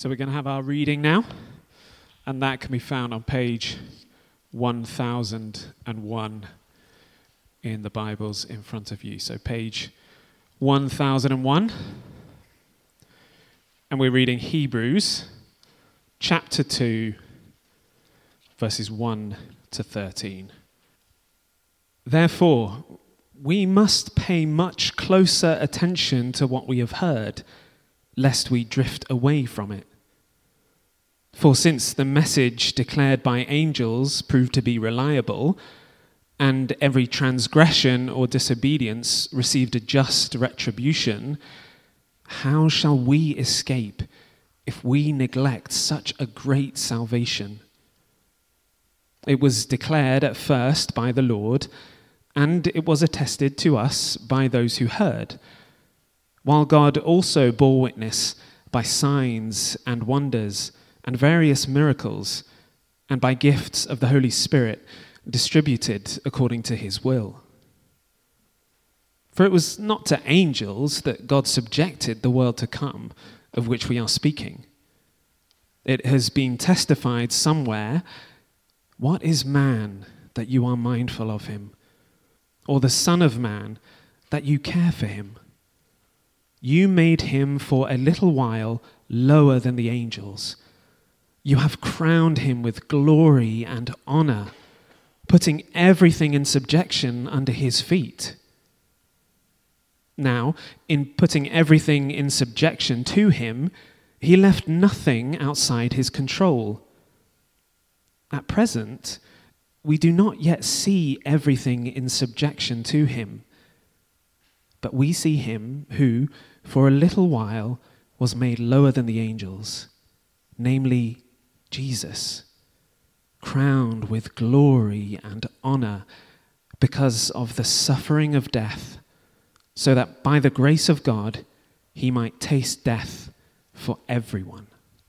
So we're going to have our reading now, and that can be found on page 1001 in the Bibles in front of you. So page 1001, and we're reading Hebrews chapter 2, verses 1 to 13. Therefore, we must pay much closer attention to what we have heard, lest we drift away from it. For since the message declared by angels proved to be reliable, and every transgression or disobedience received a just retribution, how shall we escape if we neglect such a great salvation? It was declared at first by the Lord, and it was attested to us by those who heard, while God also bore witness by signs and wonders and various miracles, and by gifts of the Holy Spirit distributed according to his will. For it was not to angels that God subjected the world to come, of which we are speaking. It has been testified somewhere, "What is man that you are mindful of him? Or the Son of Man that you care for him? You made him for a little while lower than the angels. You have crowned him with glory and honor, putting everything in subjection under his feet." Now, in putting everything in subjection to him, he left nothing outside his control. At present, we do not yet see everything in subjection to him, but we see him who, for a little while, was made lower than the angels, namely Jesus, crowned with glory and honor because of the suffering of death, so that by the grace of God he might taste death for everyone.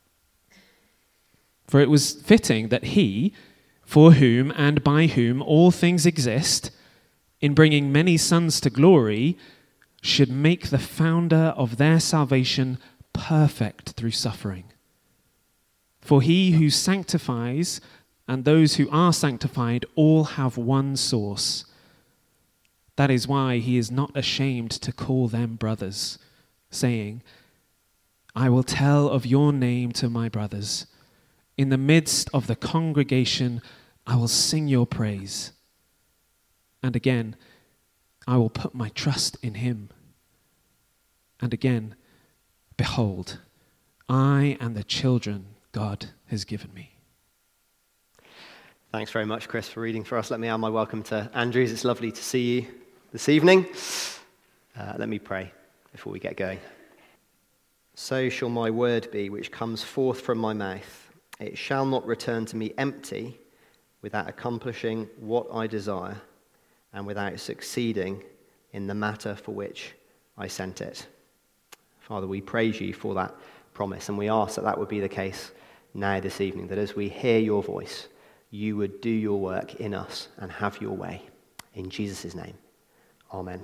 For it was fitting that he, for whom and by whom all things exist, in bringing many sons to glory, should make the founder of their salvation perfect through suffering. For he who sanctifies and those who are sanctified all have one source. That is why he is not ashamed to call them brothers, saying, "I will tell of your name to my brothers. In the midst of the congregation, I will sing your praise." And again, "I will put my trust in him." And again, "Behold, I and the children God has given me." Thanks very much, Chris, for reading for us. Let me add my welcome to Andrews. It's lovely to see you this evening. Let me pray before we get going. So shall my word be which comes forth from my mouth. It shall not return to me empty, without accomplishing what I desire and without succeeding in the matter for which I sent it. Father, we praise you for that promise, and we ask that that would be the case now this evening, that as we hear your voice, you would do your work in us and have your way. In Jesus' name, amen.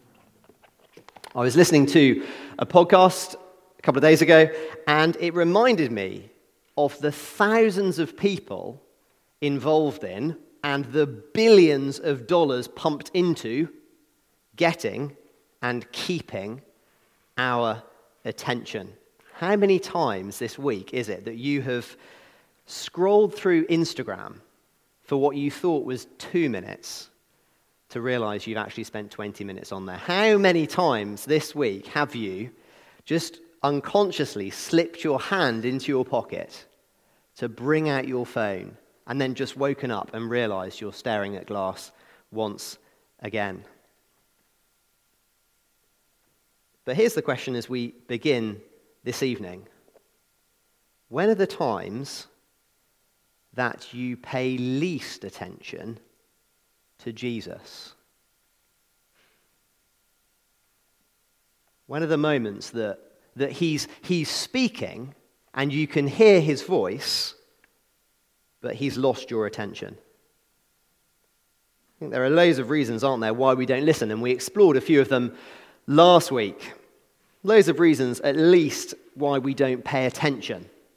I was listening to a podcast a couple of days ago, and it reminded me of the thousands of people involved in and the billions of dollars pumped into getting and keeping our attention. How many times this week is it that you have scrolled through Instagram for what you thought was 2 minutes to realize you've actually spent 20 minutes on there? How many times this week have you just unconsciously slipped your hand into your pocket to bring out your phone and then just woken up and realized you're staring at glass once again? But here's the question as we begin this evening. When are the times that you pay least attention to Jesus? When are the moments that he's speaking and you can hear his voice, but he's lost your attention? I think there are loads of reasons, aren't there, why we don't listen, and we explored a few of them last week. Loads of reasons, at least, why we don't pay attention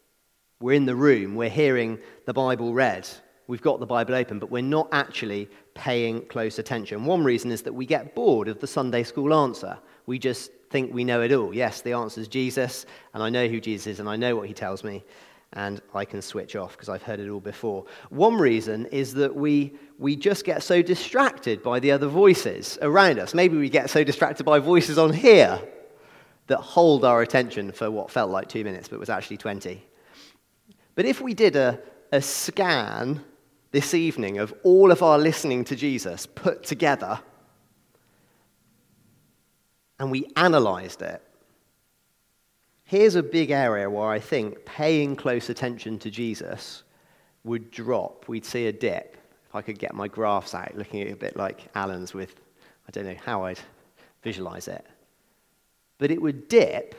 We're in the room, we're hearing the Bible read, we've got the Bible open, but we're not actually paying close attention. One reason is that we get bored of the Sunday school answer. We just think we know it all. Yes, the answer is Jesus, and I know who Jesus is, and I know what he tells me, and I can switch off because I've heard it all before. One reason is that we just get so distracted by the other voices around us. Maybe we get so distracted by voices on here that hold our attention for what felt like 2 minutes, but was actually 20. But if we did a scan this evening of all of our listening to Jesus put together, and we analysed it, here's a big area where I think paying close attention to Jesus would drop. We'd see a dip. If I could get my graphs out, looking at it a bit like Alan's with, I don't know how I'd visualise it. But it would dip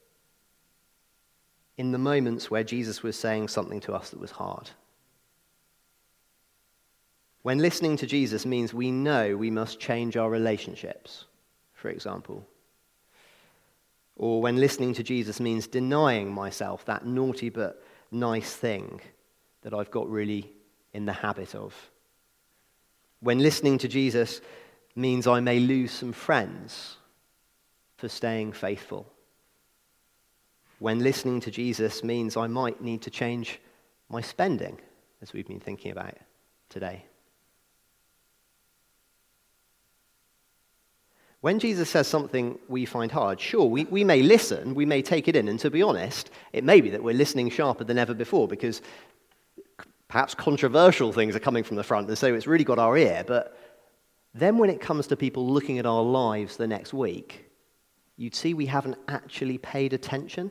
in the moments where Jesus was saying something to us that was hard. When listening to Jesus means we know we must change our relationships, for example. Or when listening to Jesus means denying myself that naughty but nice thing that I've got really in the habit of. When listening to Jesus means I may lose some friends for staying faithful. When listening to Jesus means I might need to change my spending, as we've been thinking about today. When Jesus says something we find hard, sure, we may listen, we may take it in, and to be honest, it may be that we're listening sharper than ever before because perhaps controversial things are coming from the front, and so it's really got our ear. But then when it comes to people looking at our lives the next week, you'd see we haven't actually paid attention.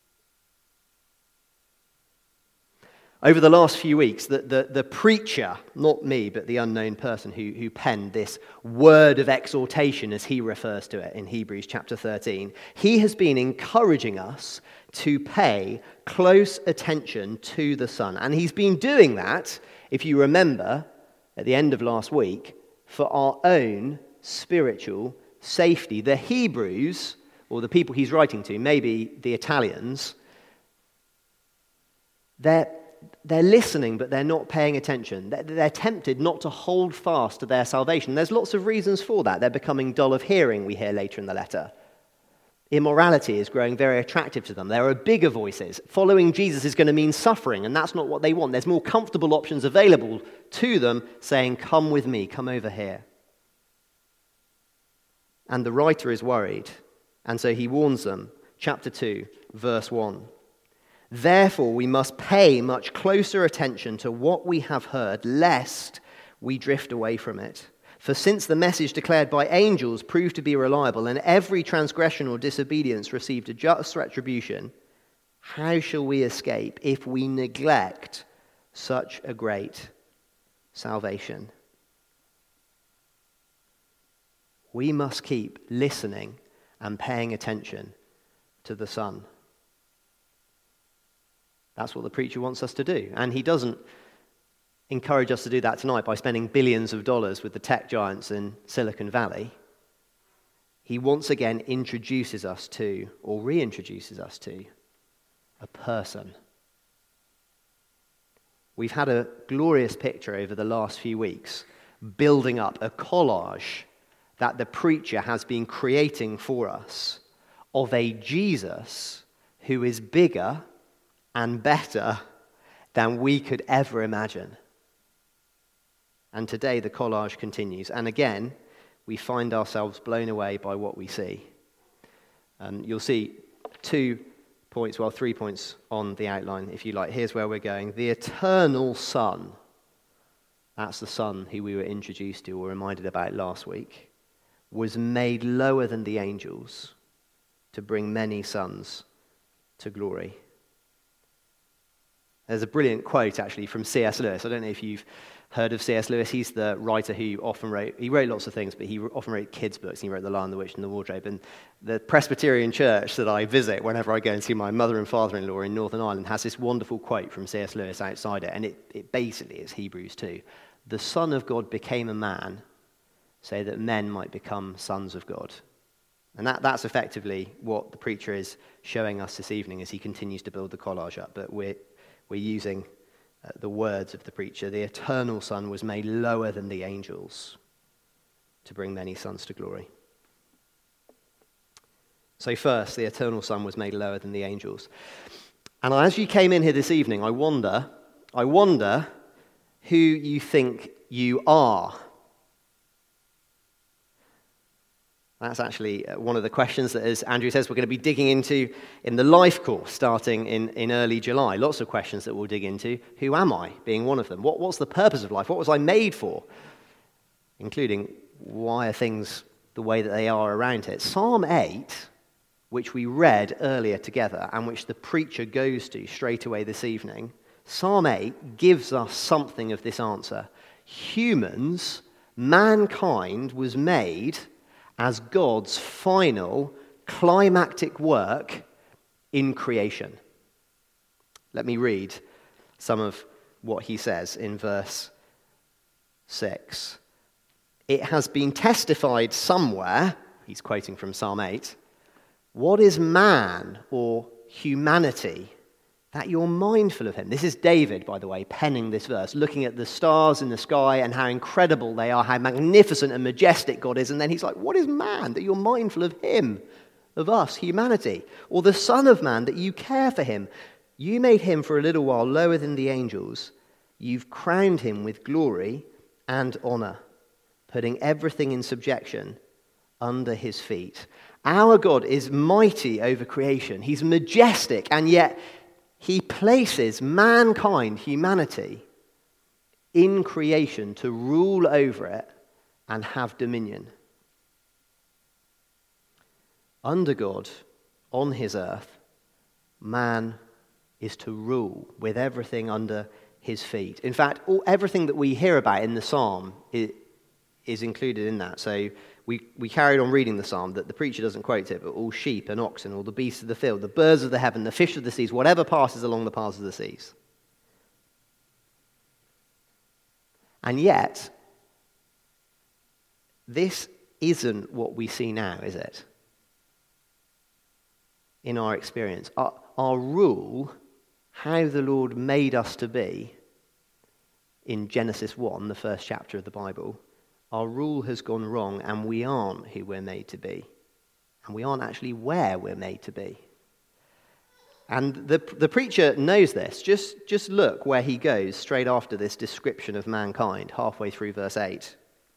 Over the last few weeks, the preacher, not me, but the unknown person who penned this word of exhortation, as he refers to it in Hebrews chapter 13, he has been encouraging us to pay close attention to the Son. And he's been doing that, if you remember, at the end of last week, for our own spiritual safety. The Hebrews, or the people he's writing to, maybe the Italians, they're listening, but they're not paying attention. They're tempted not to hold fast to their salvation. There's lots of reasons for that. They're becoming dull of hearing, we hear later in the letter. Immorality is growing very attractive to them. There are bigger voices. Following Jesus is going to mean suffering, and that's not what they want. There's more comfortable options available to them saying, come with me, come over here. And the writer is worried, and so he warns them. Chapter 2, verse 1. Therefore, we must pay much closer attention to what we have heard, lest we drift away from it. For since the message declared by angels proved to be reliable, and every transgression or disobedience received a just retribution, how shall we escape if we neglect such a great salvation? We must keep listening and paying attention to the Son. That's what the preacher wants us to do. And he doesn't encourage us to do that tonight by spending billions of dollars with the tech giants in Silicon Valley. He once again introduces us to, or reintroduces us to, a person. We've had a glorious picture over the last few weeks, building up a collage that the preacher has been creating for us of a Jesus who is bigger and better than we could ever imagine. And today the collage continues. And again, we find ourselves blown away by what we see. You'll see 3 points on the outline, if you like. Here's where we're going. The eternal Son, that's the Son who we were introduced to or reminded about last week, was made lower than the angels to bring many sons to glory. There's a brilliant quote, actually, from C.S. Lewis. I don't know if you've heard of C.S. Lewis. He's the writer who he wrote lots of things, but he often wrote kids' books. He wrote The Lion, the Witch, and the Wardrobe. And the Presbyterian church that I visit whenever I go and see my mother and father-in-law in Northern Ireland has this wonderful quote from C.S. Lewis outside it, and it basically is Hebrews 2. The Son of God became a man so that men might become sons of God. And that's effectively what the preacher is showing us this evening as he continues to build the collage up. But we're we're using the words of the preacher. The eternal Son was made lower than the angels to bring many sons to glory. So first, the eternal Son was made lower than the angels. And as you came in here this evening, I wonder who you think you are. That's actually one of the questions that, as Andrew says, we're going to be digging into in the life course starting in early July. Lots of questions that we'll dig into. Who am I, being one of them? What's the purpose of life? What was I made for? Including, why are things the way that they are around it? Psalm 8, which we read earlier together and which the preacher goes to straight away this evening, Psalm 8 gives us something of this answer. Humans, mankind was made as God's final climactic work in creation. Let me read some of what he says in verse 6. It has been testified somewhere, he's quoting from Psalm 8, what is man or humanity that you're mindful of him? This is David, by the way, penning this verse, looking at the stars in the sky and how incredible they are, how magnificent and majestic God is. And then he's like, what is man that you're mindful of him, of us, humanity? Or the Son of Man that you care for him? You made him for a little while lower than the angels. You've crowned him with glory and honor, putting everything in subjection under his feet. Our God is mighty over creation. He's majestic, and yet he places mankind, humanity, in creation to rule over it and have dominion. Under God, on his earth, man is to rule with everything under his feet. In fact, everything that we hear about in the psalm is included in that. So we carried on reading the psalm, that the preacher doesn't quote it, but all sheep and oxen, all the beasts of the field, the birds of the heaven, the fish of the seas, whatever passes along the paths of the seas. And yet, this isn't what we see now, is it? In our experience. Our rule, how the Lord made us to be, in Genesis 1, the first chapter of the Bible, our rule has gone wrong, and we aren't who we're made to be. And we aren't actually where we're made to be. And the preacher knows this. Just look where he goes straight after this description of mankind, halfway through verse 8.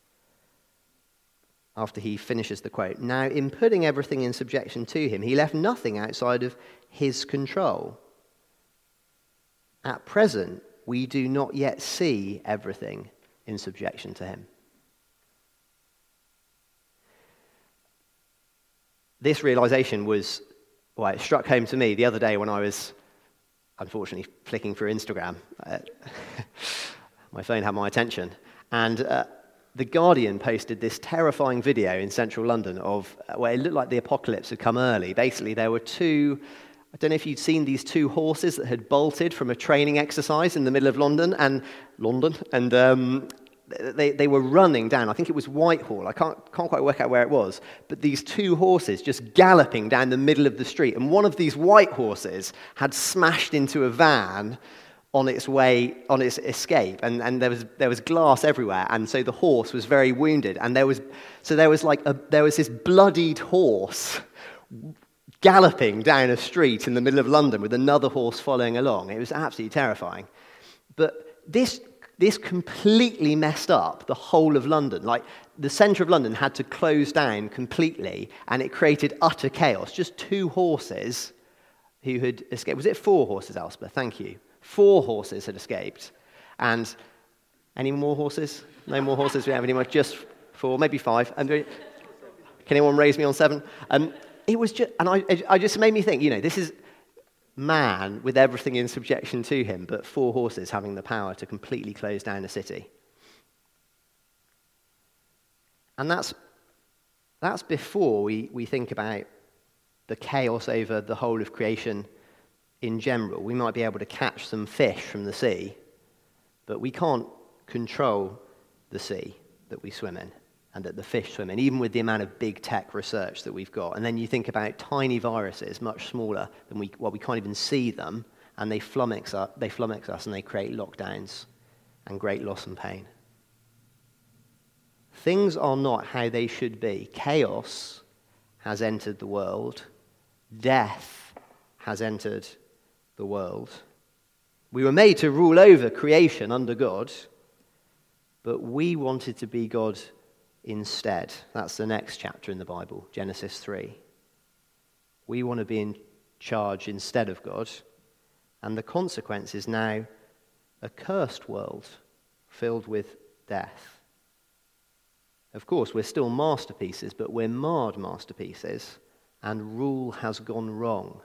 After he finishes the quote, now in putting everything in subjection to him, he left nothing outside of his control. At present, we do not yet see everything in subjection to him. This realization it struck home to me the other day when I was, unfortunately, flicking through Instagram. My phone had my attention. And The Guardian posted this terrifying video in central London of where it looked like the apocalypse had come early. Basically, there were I don't know if you'd seen these two horses that had bolted from a training exercise in the middle of London, and they were running down. I think it was Whitehall. I can't quite work out where it was. But these two horses just galloping down the middle of the street. And one of these white horses had smashed into a van on its escape. And there was glass everywhere. And so the horse was very wounded. And there was this bloodied horse galloping down a street in the middle of London with another horse following along. It was absolutely terrifying. But this completely messed up the whole of London. Like, the centre of London had to close down completely, and it created utter chaos. Just two horses who had escaped. Was it 4 horses, Elspeth? Thank you. 4 horses had escaped. And any more horses? No more horses? We don't have any more. Just 4, maybe 5. And can anyone raise me on 7? It was just, and I just made me think, this is man with everything in subjection to him, but 4 horses having the power to completely close down a city. And that's before we think about the chaos over the whole of creation in general. We might be able to catch some fish from the sea, but we can't control the sea that we swim in and that the fish swim in, even with the amount of big tech research that we've got. And then you think about tiny viruses, much smaller than we can't even see them, and they flummox us, and they create lockdowns and great loss and pain. Things are not how they should be. Chaos has entered the world. Death has entered the world. We were made to rule over creation under God, but we wanted to be God instead. That's the next chapter in the Bible, Genesis 3. We want to be in charge instead of God, and the consequence is now a cursed world filled with death. Of course, we're still masterpieces, but we're marred masterpieces, and rule has gone wrong.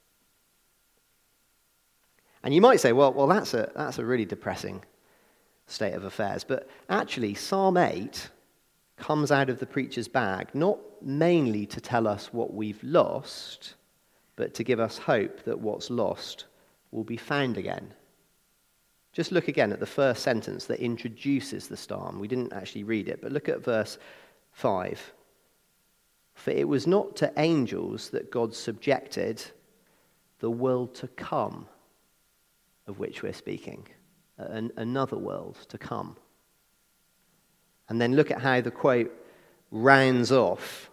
And you might say, well, that's a really depressing state of affairs. But actually, Psalm 8 comes out of the preacher's bag, not mainly to tell us what we've lost, but to give us hope that what's lost will be found again. Just look again at the first sentence that introduces the psalm. We didn't actually read it, but look at verse 5. For it was not to angels that God subjected the world to come, of which we're speaking, another world to come. And then look at how the quote rounds off.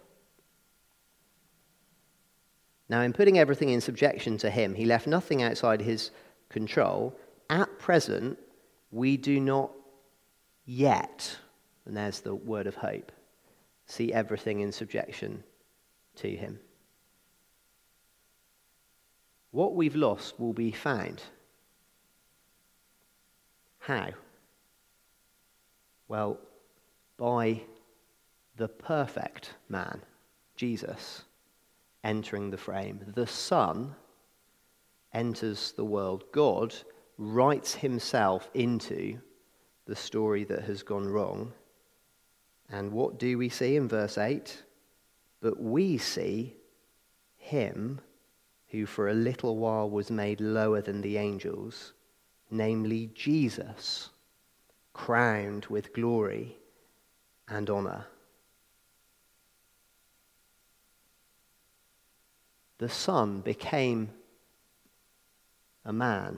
Now, in putting everything in subjection to him, he left nothing outside his control. At present, we do not yet, and there's the word of hope, see everything in subjection to him. What we've lost will be found. How? Well, by the perfect man, Jesus, entering the frame. The Son enters the world. God writes himself into the story that has gone wrong. And what do we see in verse 8? But we see him who for a little while was made lower than the angels, namely Jesus, crowned with glory and honor. The Son became a man.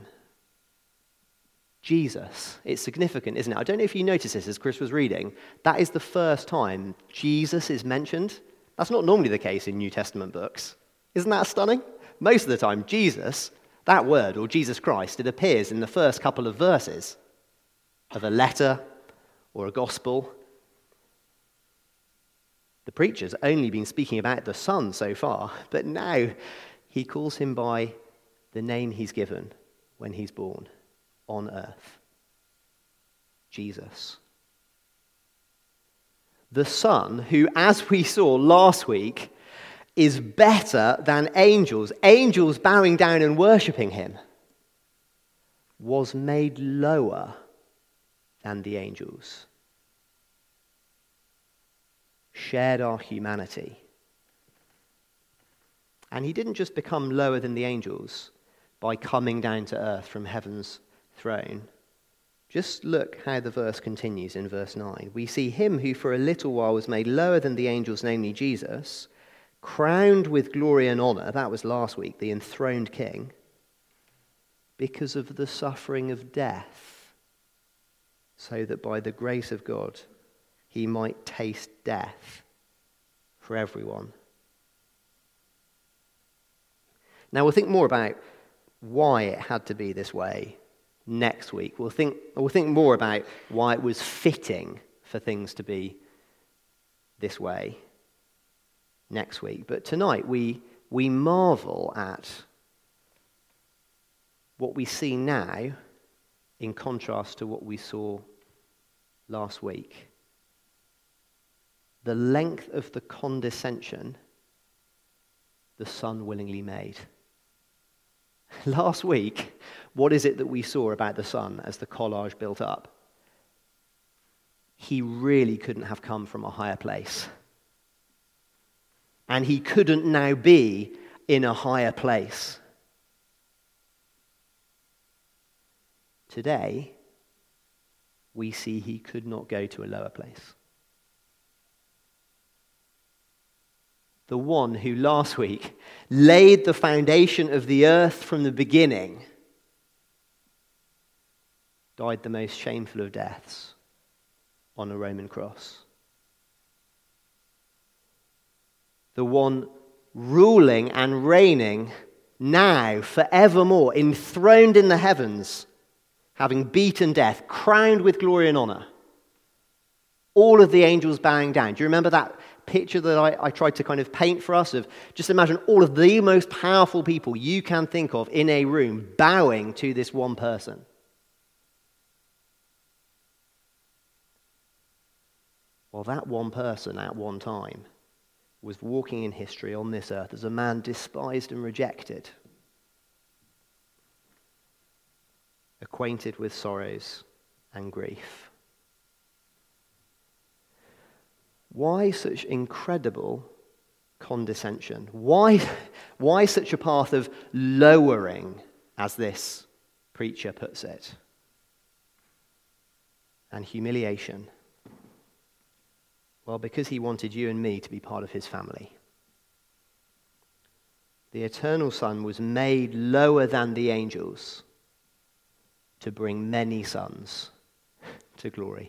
Jesus. It's significant, isn't it? I don't know if you noticed this as Chris was reading. That is the first time Jesus is mentioned. That's not normally the case in New Testament books. Isn't that stunning? Most of the time, Jesus, that word, or Jesus Christ, it appears in the first couple of verses of a letter or a gospel. The preacher's only been speaking about the Son so far, but now he calls him by the name he's given when he's born on earth. Jesus. The Son, who, as we saw last week, is better than angels, angels bowing down and worshipping him, was made lower than the angels, shared our humanity. And he didn't just become lower than the angels by coming down to earth from heaven's throne. Just look how the verse continues in verse 9. We see him who for a little while was made lower than the angels, namely Jesus, crowned with glory and honor, that was last week, the enthroned king, because of the suffering of death, so that by the grace of God he might taste death for everyone. Now we'll think more about why it had to be this way next week. We'll think more about why it was fitting for things to be this way next week. But tonight we marvel at what we see now in contrast to what we saw last week. The length of the condescension the Son willingly made. Last week, what is it that we saw about the Son as the collage built up? He really couldn't have come from a higher place. And he couldn't now be in a higher place. Today, we see he could not go to a lower place. The one who last week laid the foundation of the earth from the beginning died the most shameful of deaths on a Roman cross. The one ruling and reigning now forevermore, enthroned in the heavens, having beaten death, crowned with glory and honor. All of the angels bowing down. Do you remember that picture that I tried to kind of paint for us of just imagine all of the most powerful people you can think of in a room bowing to this one person? Well, that one person at one time was walking in history on this earth as a man despised and rejected, acquainted with sorrows and grief. Why such incredible condescension? Why such a path of lowering, as this preacher puts it, and humiliation? Well, because he wanted you and me to be part of his family. The eternal Son was made lower than the angels to bring many sons to glory.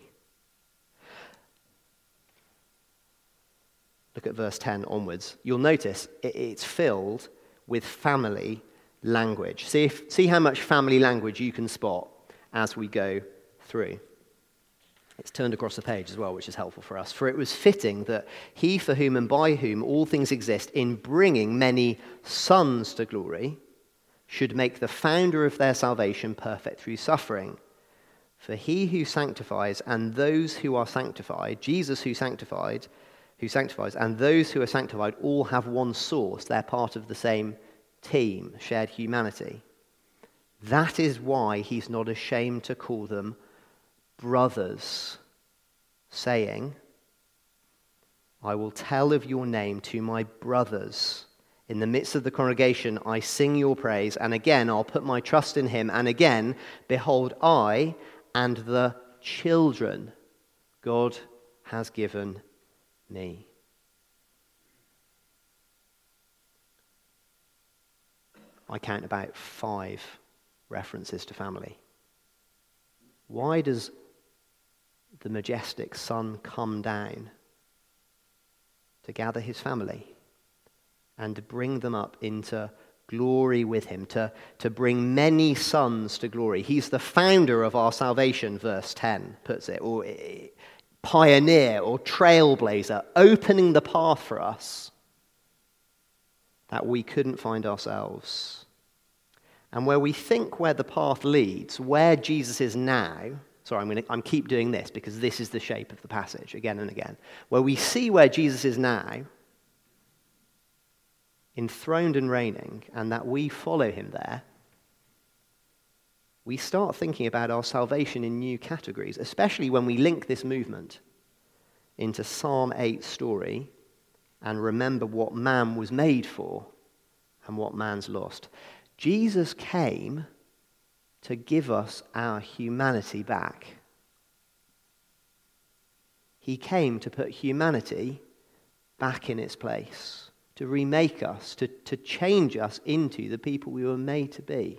Look at verse 10 onwards. You'll notice it's filled with family language. See how much family language you can spot as we go through. It's turned across the page as well, which is helpful for us. For it was fitting that he for whom and by whom all things exist, in bringing many sons to glory, should make the founder of their salvation perfect through suffering. For he who sanctifies and those who are sanctified, Jesus who sanctifies, and those who are sanctified all have one source. They're part of the same team, shared humanity. That is why he's not ashamed to call them brothers, saying, I will tell of your name to my brothers. In the midst of the congregation, I sing your praise, and again I'll put my trust in him, and again, behold, I and the children God has given me. I count about 5 references to family. Why does the majestic Son come down to gather his family and to bring them up into glory with him, to bring many sons to glory? He's the founder of our salvation, verse 10 puts it, or pioneer or trailblazer, opening the path for us that we couldn't find ourselves. And where we think where the path leads, where Jesus is now, I'm keep doing this because this is the shape of the passage again and again, where we see where Jesus is now, enthroned and reigning, and that we follow him there, we start thinking about our salvation in new categories, especially when we link this movement into Psalm 8's story and remember what man was made for and what man's lost. Jesus came to give us our humanity back. He came to put humanity back in its place, to remake us, to change us into the people we were made to be.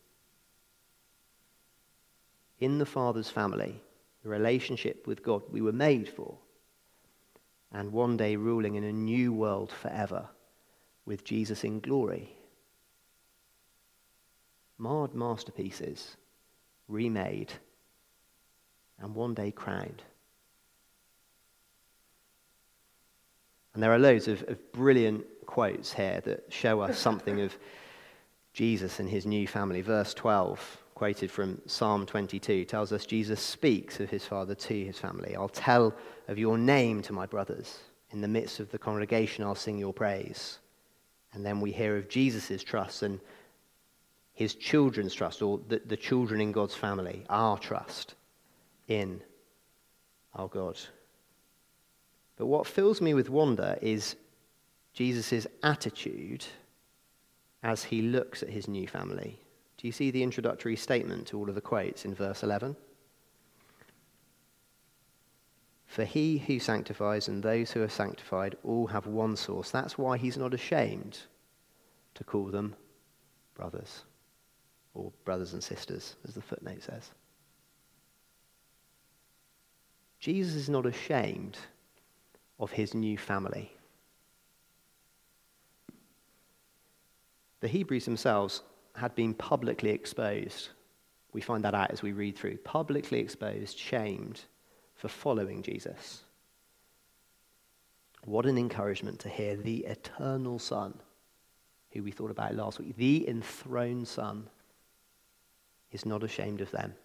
In the Father's family, the relationship with God we were made for, and one day ruling in a new world forever with Jesus in glory. Marred masterpieces, remade, and one day crowned. And there are loads of brilliant quotes here that show us something of Jesus and his new family. Verse 12, quoted from Psalm 22, tells us Jesus speaks of his Father to his family. I'll tell of your name to my brothers. In the midst of the congregation, I'll sing your praise. And then we hear of Jesus' trust and his children's trust, or the children in God's family, our trust in our God. But what fills me with wonder is Jesus' attitude as he looks at his new family. Do you see the introductory statement to all of the quotes in verse 11? For he who sanctifies and those who are sanctified all have one source. That's why he's not ashamed to call them brothers, or brothers and sisters, as the footnote says. Jesus is not ashamed of his new family. The Hebrews themselves had been publicly exposed. We find that out as we read through. Publicly exposed, shamed for following Jesus. What an encouragement to hear the eternal Son, who we thought about last week, the enthroned Son, is not ashamed of them.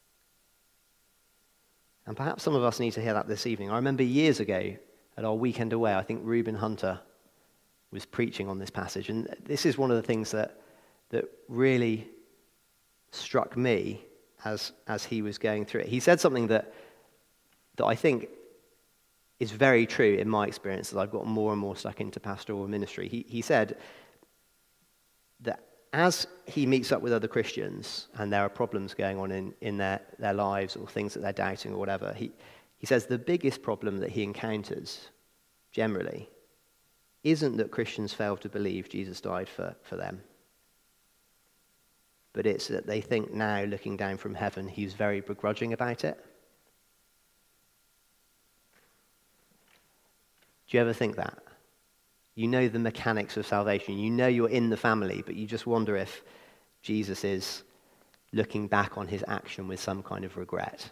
And perhaps some of us need to hear that this evening. I remember years ago at our weekend away, I think Reuben Hunter was preaching on this passage. And this is one of the things that really struck me as he was going through it. He said something that I think is very true in my experience as I've got more and more stuck into pastoral ministry. He said that as he meets up with other Christians and there are problems going on in their lives or things that they're doubting or whatever, he says the biggest problem that he encounters generally isn't that Christians fail to believe Jesus died for them, but it's that they think now, looking down from heaven, he's very begrudging about it. Do you ever think that? You know the mechanics of salvation. You know you're in the family, but you just wonder if Jesus is looking back on his action with some kind of regret.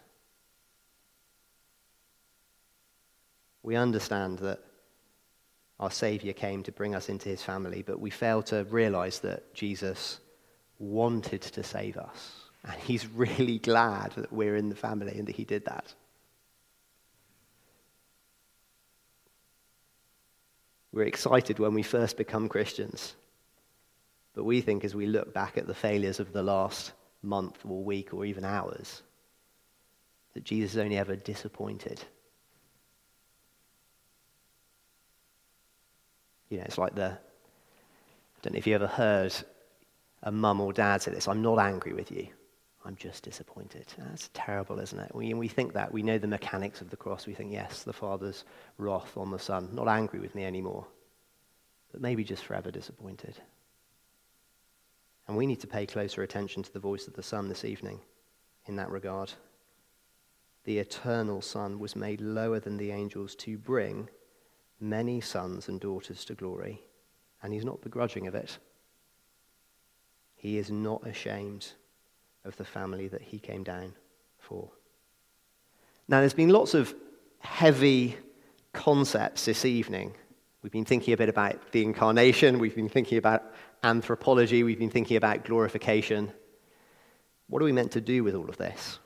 We understand that our Saviour came to bring us into his family, but we fail to realize that Jesus wanted to save us. And he's really glad that we're in the family and that he did that. We're excited when we first become Christians. But we think as we look back at the failures of the last month or week or even hours, that Jesus is only ever disappointed. You know, it's like I don't know if you ever heard a mum or dad say this, I'm not angry with you, I'm just disappointed. That's terrible, isn't it? We think that. We know the mechanics of the cross. We think, yes, the Father's wrath on the Son, not angry with me anymore, but maybe just forever disappointed. And we need to pay closer attention to the voice of the Son this evening in that regard. The eternal Son was made lower than the angels to bring many sons and daughters to glory, and he's not begrudging of it. He is not ashamed of the family that he came down for. Now, there's been lots of heavy concepts this evening. We've been thinking a bit about the incarnation, we've been thinking about anthropology, we've been thinking about glorification. What are we meant to do with all of this?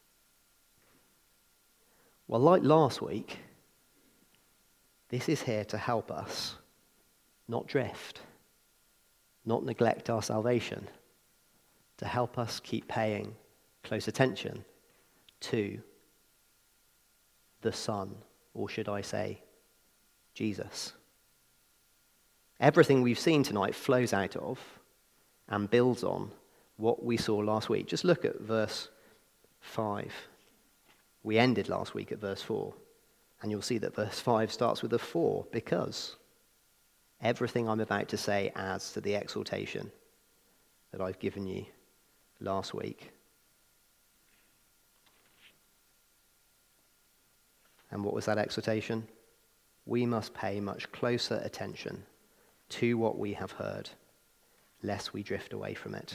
Well, like last week, this is here to help us not drift, not neglect our salvation, to help us keep paying close attention to the Son, or should I say, Jesus. Everything we've seen tonight flows out of and builds on what we saw last week. Just look at verse 5. We ended last week at verse 4. And you'll see that verse 5 starts with a 4, because everything I'm about to say adds to the exhortation that I've given you last week. And what was that exhortation? We must pay much closer attention to what we have heard, lest we drift away from it.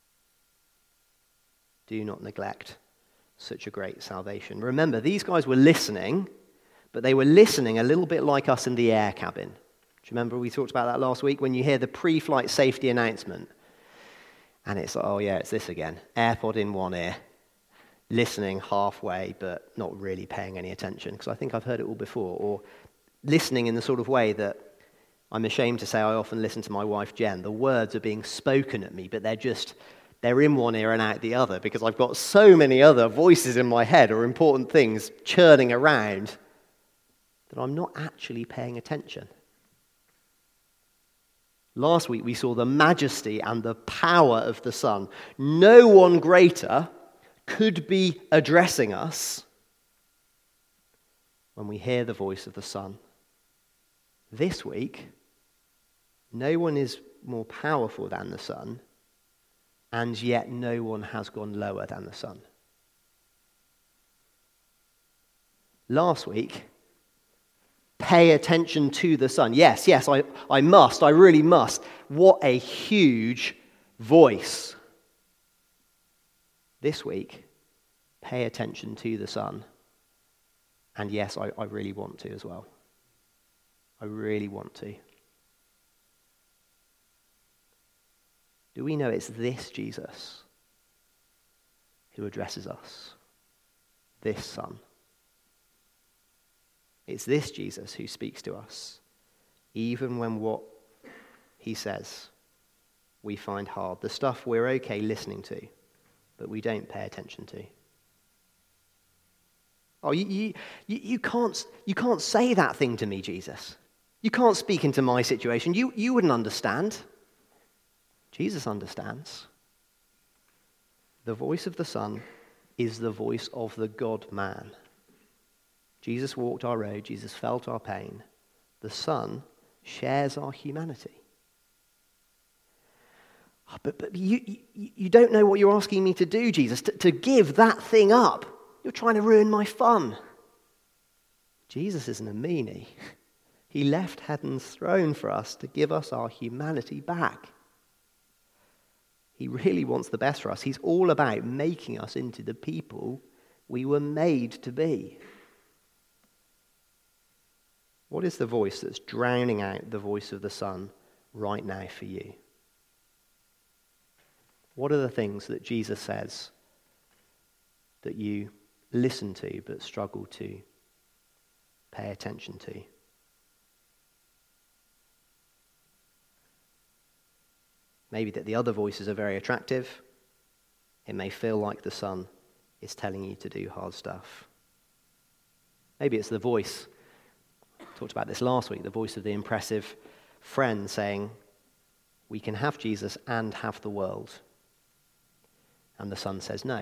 Do not neglect such a great salvation. Remember, these guys were listening, but they were listening a little bit like us in the air cabin. Do you remember we talked about that last week? When you hear the pre-flight safety announcement, and it's like, oh yeah, it's this again. AirPod in one ear, listening halfway, but not really paying any attention, because I think I've heard it all before. Or listening in the sort of way that I'm ashamed to say I often listen to my wife, Jen. The words are being spoken at me, but they're in one ear and out the other, because I've got so many other voices in my head or important things churning around that I'm not actually paying attention. Last week we saw the majesty and the power of the Son. No one greater could be addressing us when we hear the voice of the Son. This week, no one is more powerful than the Son, and yet no one has gone lower than the Son. Last week, pay attention to the Son. Yes, I must. I really must. What a huge voice. This week, pay attention to the Son. And yes, I really want to as well. I really want to. Do we know it's this Jesus who addresses us? This Son. It's this Jesus who speaks to us, even when what he says we find hard. The stuff we're okay listening to, but we don't pay attention to. Oh, you can't say that thing to me, Jesus. You can't speak into my situation. You wouldn't understand. Jesus understands. The voice of the Son is the voice of the God-man. Jesus walked our road. Jesus felt our pain. The Son shares our humanity. But you don't know what you're asking me to do, Jesus, to give that thing up. You're trying to ruin my fun. Jesus isn't a meanie. He left heaven's throne for us to give us our humanity back. He really wants the best for us. He's all about making us into the people we were made to be. What is the voice that's drowning out the voice of the Son right now for you? What are the things that Jesus says that you listen to but struggle to pay attention to? Maybe that the other voices are very attractive. It may feel like the Son is telling you to do hard stuff. Maybe it's the voice, I talked about this last week, the voice of the impressive friend saying, we can have Jesus and have the world. And the Son says no.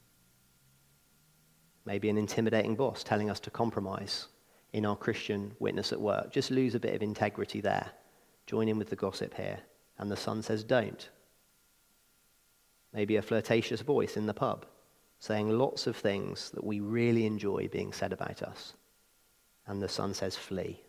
Maybe an intimidating boss telling us to compromise in our Christian witness at work. Just lose a bit of integrity there. Join in with the gossip here. And the Son says don't. Maybe a flirtatious voice in the pub saying lots of things that we really enjoy being said about us. And the Son says flee.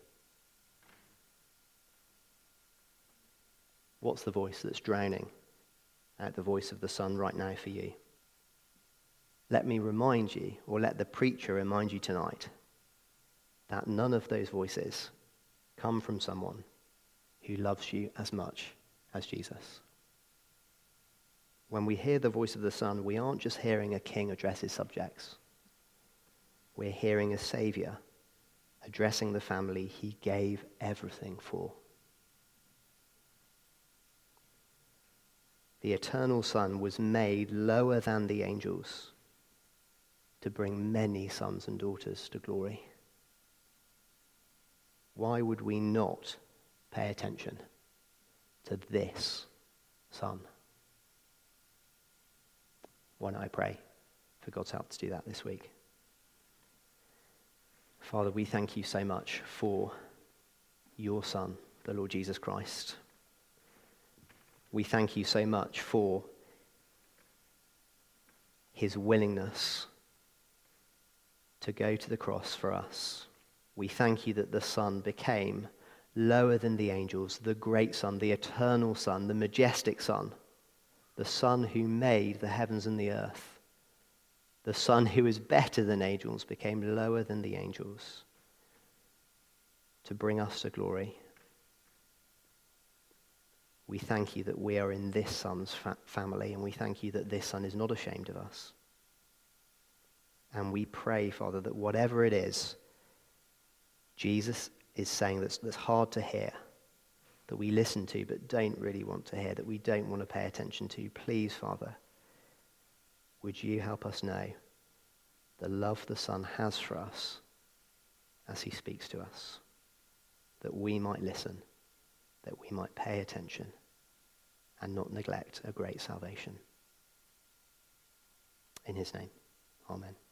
What's the voice that's drowning out the voice of the Son right now for you? Let me remind you, or let the preacher remind you tonight, that none of those voices come from someone who loves you as much as Jesus. When we hear the voice of the Son, we aren't just hearing a king address his subjects. We're hearing a Savior addressing the family he gave everything for. The eternal Son was made lower than the angels to bring many sons and daughters to glory. Why would we not pay attention to this Son? Why don't I pray for God's help to do that this week? Father, we thank you so much for your Son, the Lord Jesus Christ. We thank you so much for his willingness to go to the cross for us. We thank you that the Son became lower than the angels, the great Son, the eternal Son, the majestic Son, the Son who made the heavens and the earth. The Son who is better than angels became lower than the angels to bring us to glory. We thank you that we are in this Son's family, and we thank you that this Son is not ashamed of us. And we pray, Father, that whatever it is Jesus is saying that's hard to hear, that we listen to but don't really want to hear, that we don't want to pay attention to, please, Father, would you help us know the love the Son has for us as he speaks to us, that we might listen, that we might pay attention and not neglect a great salvation. In his name, amen.